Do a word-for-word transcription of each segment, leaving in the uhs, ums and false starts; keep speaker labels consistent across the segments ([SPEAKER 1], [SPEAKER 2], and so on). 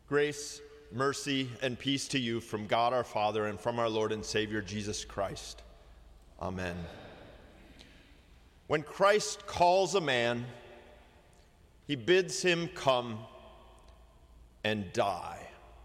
[SPEAKER 1] Grace, mercy, and peace to you from God our Father and from our Lord and Savior Jesus Christ. Amen. When Christ calls a man, he bids him come and die.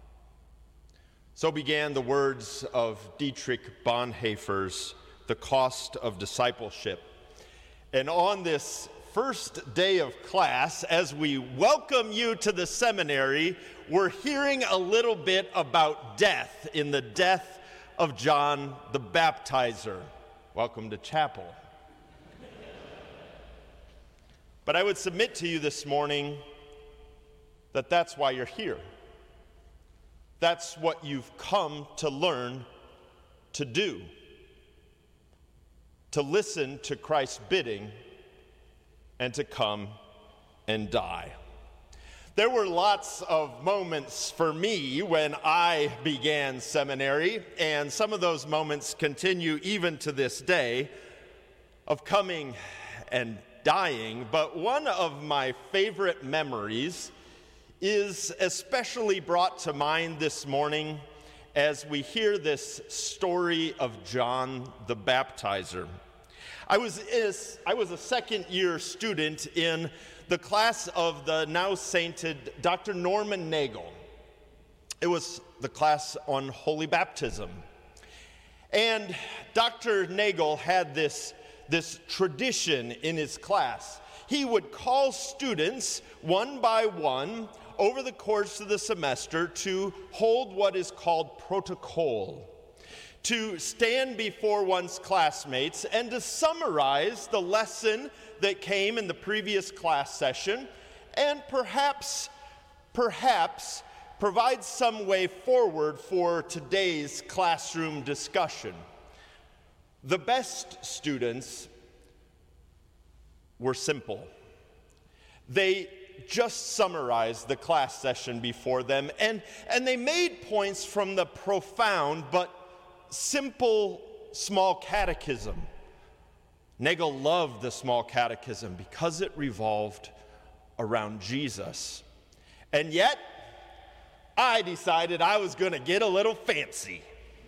[SPEAKER 1] So began the words of Dietrich Bonhoeffer's The Cost of Discipleship. And on this first day of class, as we welcome you to the seminary, we're hearing a little bit about death in the death of John the Baptizer. Welcome to chapel. But I would submit to you this morning that that's why you're here. That's what you've come to learn to do. To listen to Christ's bidding and to come and die. There were lots of moments for me when I began seminary, and some of those moments continue even to this day, of coming and dying. But one of my favorite memories is especially brought to mind this morning as we hear this story of John the Baptizer. I was, I was a second year student in the class of the now sainted Doctor Norman Nagel. It was the class on holy baptism. And Doctor Nagel had this, this tradition in his class. He would call students one by one over the course of the semester to hold what is called protocol, to stand before one's classmates and to summarize the lesson that came in the previous class session and perhaps, perhaps provide some way forward for today's classroom discussion. The best students were simple. They just summarized the class session before them, and, and they made points from the profound but simple small catechism. Nagel loved the small catechism because it revolved around Jesus. And yet, I decided I was going to get a little fancy.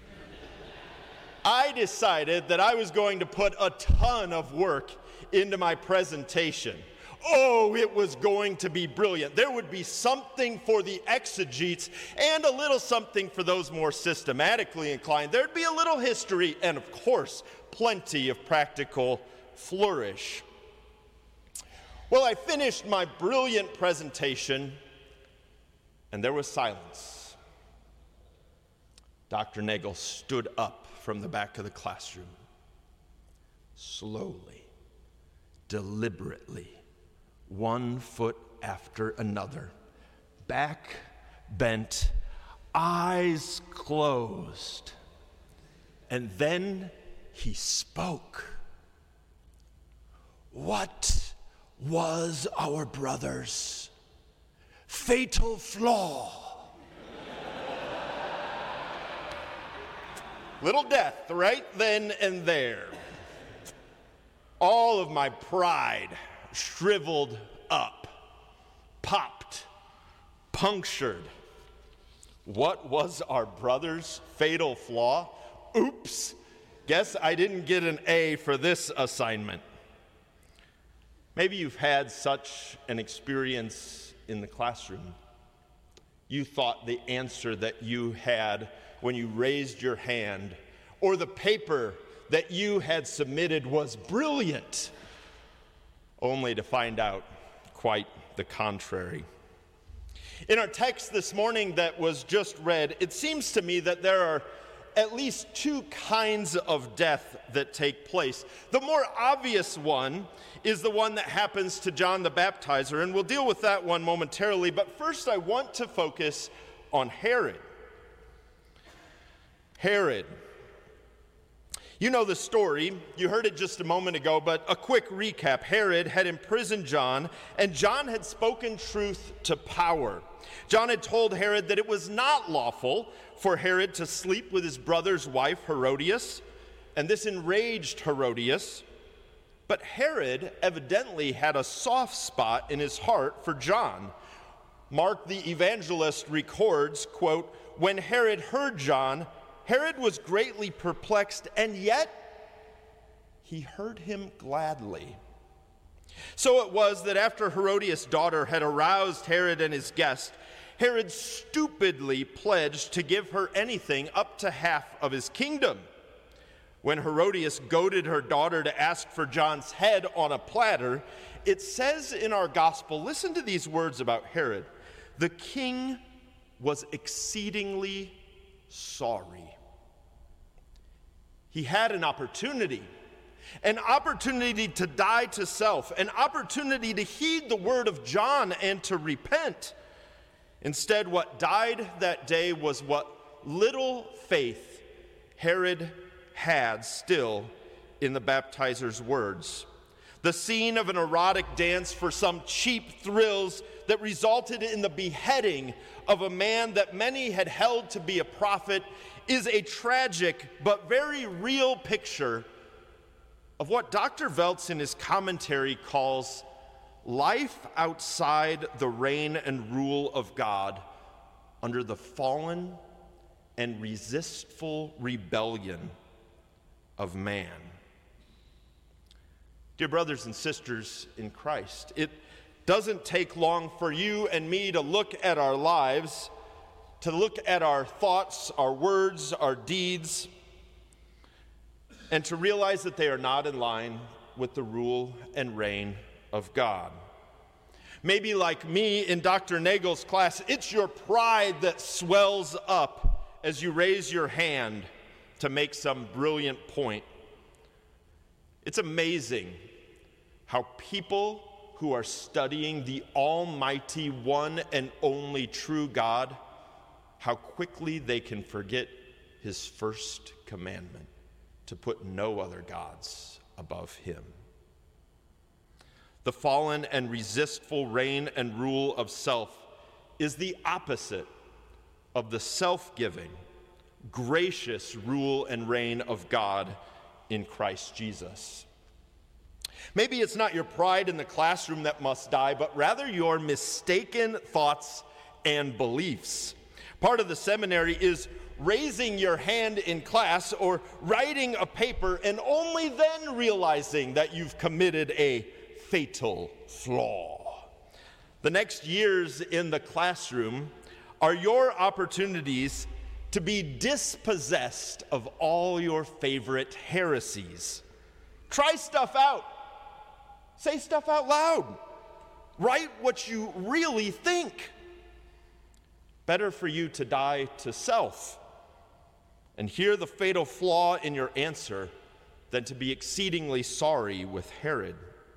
[SPEAKER 1] I decided that I was going to put a ton of work into my presentation. Oh, it was going to be brilliant. There would be something for the exegetes and a little something for those more systematically inclined. There'd be a little history and, of course, plenty of practical flourish. Well, I finished my brilliant presentation, and there was silence. Doctor Nagel stood up from the back of the classroom, slowly, deliberately, one foot after another, back bent, eyes closed. And then he spoke. What was our brother's fatal flaw? Little death right then and there. All of my pride shriveled up, popped, punctured. What was our brother's fatal flaw? Oops, guess I didn't get an A for this assignment. Maybe you've had such an experience in the classroom. You thought the answer that you had when you raised your hand or the paper that you had submitted was brilliant, only to find out quite the contrary. In our text this morning that was just read, it seems to me that there are at least two kinds of death that take place. The more obvious one is the one that happens to John the Baptizer, and we'll deal with that one momentarily, but first I want to focus on Herod. Herod. You know the story. You heard it just a moment ago, but a quick recap. Herod had imprisoned John, and John had spoken truth to power. John had told Herod that it was not lawful for Herod to sleep with his brother's wife, Herodias, and this enraged Herodias. But Herod evidently had a soft spot in his heart for John, Mark the evangelist records, quote, "When Herod heard John, Herod was greatly perplexed, and yet he heard him gladly." So it was that after Herodias' daughter had aroused Herod and his guest, Herod stupidly pledged to give her anything up to half of his kingdom. When Herodias goaded her daughter to ask for John's head on a platter, it says in our gospel, listen to these words about Herod, "The king was exceedingly sorry." He had an opportunity, an opportunity to die to self, an opportunity to heed the word of John and to repent. Instead, what died that day was what little faith Herod had still in the baptizer's words. The scene of an erotic dance for some cheap thrills that resulted in the beheading of a man that many had held to be a prophet is a tragic but very real picture of what Doctor Veltz in his commentary calls life outside the reign and rule of God under the fallen and resistful rebellion of man. Dear brothers and sisters in Christ, it doesn't take long for you and me to look at our lives, to look at our thoughts, our words, our deeds, and to realize that they are not in line with the rule and reign of God. Maybe like me in Doctor Nagel's class, it's your pride that swells up as you raise your hand to make some brilliant point. It's amazing how people who are studying the almighty one and only true God, how quickly they can forget his first commandment, to put no other gods above him. The fallen and resistful reign and rule of self is the opposite of the self-giving, gracious rule and reign of God in Christ Jesus. Maybe it's not your pride in the classroom that must die, but rather your mistaken thoughts and beliefs. Part of the seminary is raising your hand in class or writing a paper and only then realizing that you've committed a fatal flaw. The next years in the classroom are your opportunities to be dispossessed of all your favorite heresies. Try stuff out. Say stuff out loud. Write what you really think. Better for you to die to self and hear the fatal flaw in your answer than to be exceedingly sorry with Herod.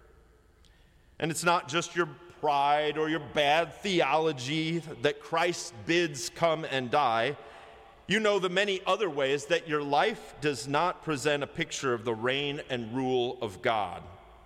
[SPEAKER 1] And it's not just your pride or your bad theology that Christ bids come and die. You know the many other ways that your life does not present a picture of the reign and rule of God.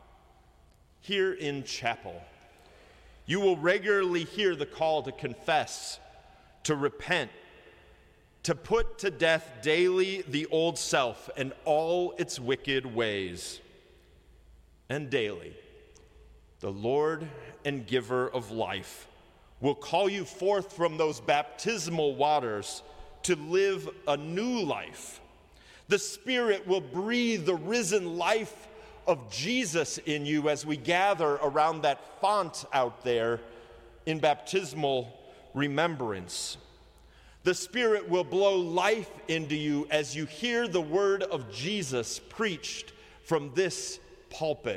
[SPEAKER 1] Here in chapel, you will regularly hear the call to confess, to repent, to put to death daily the old self and all its wicked ways. And daily, the Lord and giver of life will call you forth from those baptismal waters to live a new life. The Spirit will breathe the risen life of Jesus in you as we gather around that font out there in baptismal remembrance. The Spirit will blow life into you as you hear the word of Jesus preached from this pulpit.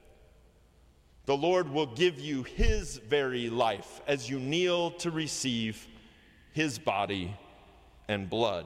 [SPEAKER 1] The Lord will give you his very life as you kneel to receive his body and blood.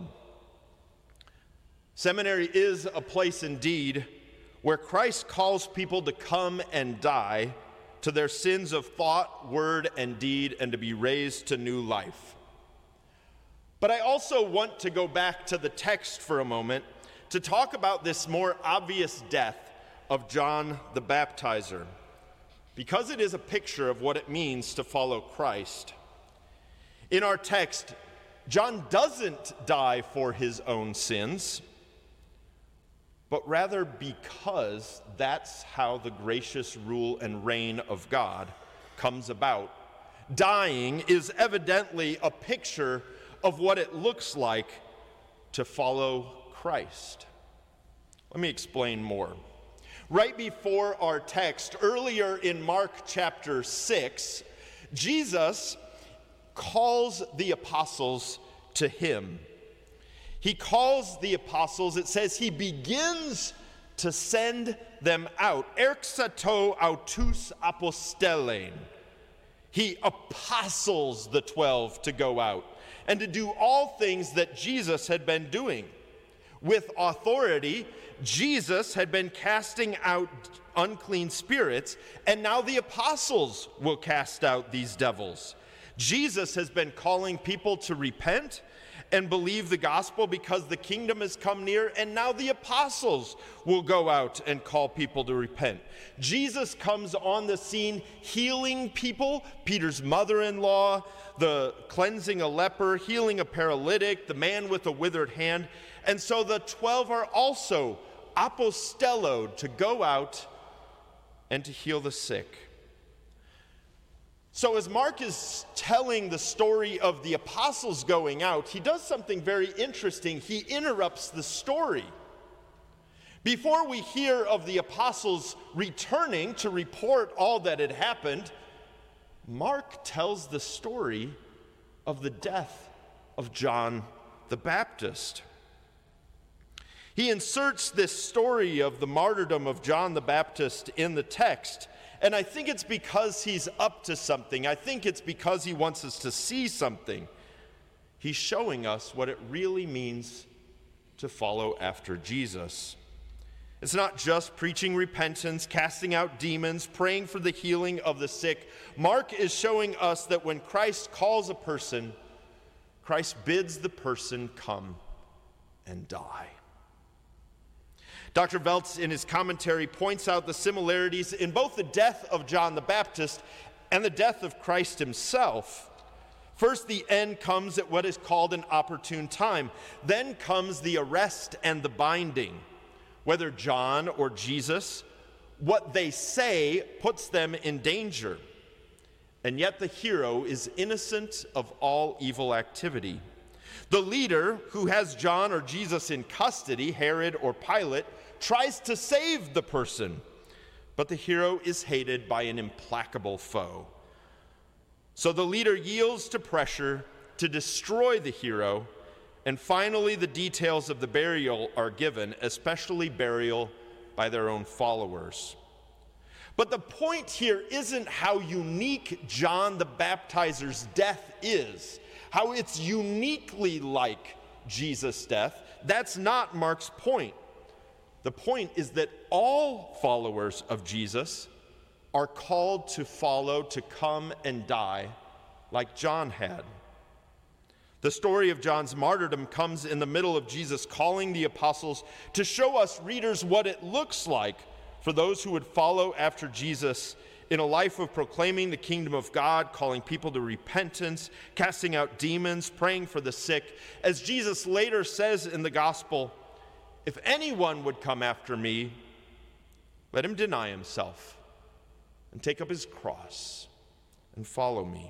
[SPEAKER 1] Seminary is a place indeed where Christ calls people to come and die to their sins of thought, word, and deed, and to be raised to new life. But I also want to go back to the text for a moment to talk about this more obvious death of John the Baptizer, because it is a picture of what it means to follow Christ. In our text, John doesn't die for his own sins, but rather because that's how the gracious rule and reign of God comes about, dying, is evidently a picture of what it looks like to follow Christ. Let me explain more. Right before our text, earlier in Mark chapter six, Jesus calls the apostles to him. He calls the apostles, it says he begins to send them out. Erxato autus apostelein. He apostles the twelve to go out and to do all things that Jesus had been doing. With authority, Jesus had been casting out unclean spirits, and now the apostles will cast out these devils. Jesus has been calling people to repent and believe the gospel because the kingdom has come near, and now the apostles will go out and call people to repent. Jesus comes on the scene healing people, Peter's mother-in-law, the cleansing a leper, healing a paralytic, the man with a withered hand. And so the twelve are also apostelloed to go out and to heal the sick. So as Mark is telling the story of the apostles going out, he does something very interesting. He interrupts the story. Before we hear of the apostles returning to report all that had happened, Mark tells the story of the death of John the Baptist. He inserts this story of the martyrdom of John the Baptist in the text. And I think it's because he's up to something. I think it's because he wants us to see something. He's showing us what it really means to follow after Jesus. It's not just preaching repentance, casting out demons, praying for the healing of the sick. Mark is showing us that when Christ calls a person, Christ bids the person come and die. Doctor Veltz, in his commentary, points out the similarities in both the death of John the Baptist and the death of Christ himself. First, the end comes at what is called an opportune time. Then comes the arrest and the binding. Whether John or Jesus, what they say puts them in danger. And yet the hero is innocent of all evil activity. The leader who has John or Jesus in custody, Herod or Pilate, tries to save the person, but the hero is hated by an implacable foe. So the leader yields to pressure to destroy the hero, and finally the details of the burial are given, especially burial by their own followers. But the point here isn't how unique John the Baptizer's death is, how it's uniquely like Jesus' death. That's not Mark's point. The point is that all followers of Jesus are called to follow, to come and die like John had. The story of John's martyrdom comes in the middle of Jesus calling the apostles to show us readers what it looks like for those who would follow after Jesus in a life of proclaiming the kingdom of God, calling people to repentance, casting out demons, praying for the sick. As Jesus later says in the gospel, if anyone would come after me, let him deny himself and take up his cross and follow me.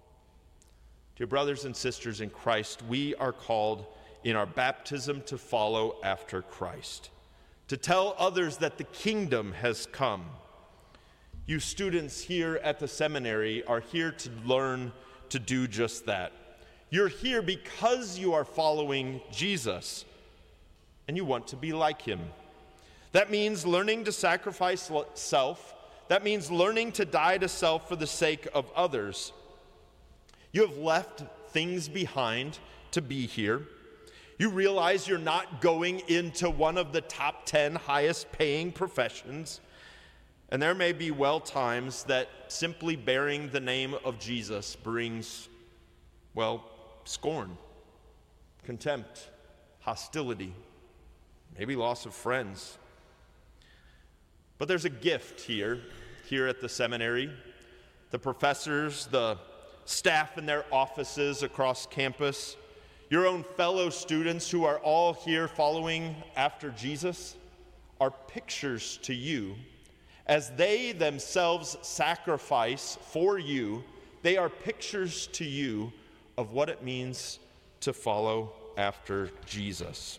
[SPEAKER 1] Dear brothers and sisters in Christ, we are called in our baptism to follow after Christ, to tell others that the kingdom has come. You students here at the seminary are here to learn to do just that. You're here because you are following Jesus, and you want to be like him. That means learning to sacrifice self. That means learning to die to self for the sake of others. You have left things behind to be here. You realize you're not going into one of the top ten highest paying professions. And there may be well times that simply bearing the name of Jesus brings, well, scorn, contempt, hostility, maybe loss of friends. But there's a gift here, here at the seminary. The professors, the staff in their offices across campus, your own fellow students who are all here following after Jesus are pictures to you as they themselves sacrifice for you They are pictures to you of what it means to follow after Jesus.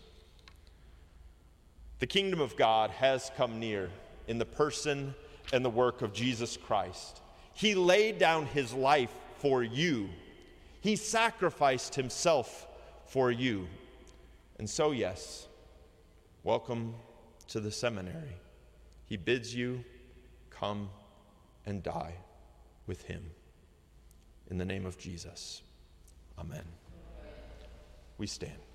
[SPEAKER 1] The kingdom of God has come near in the person and the work of Jesus Christ. He laid down his life for you. He sacrificed himself for you. And so, yes, welcome to the seminary. He bids you come and die with him. In the name of Jesus, amen. We stand.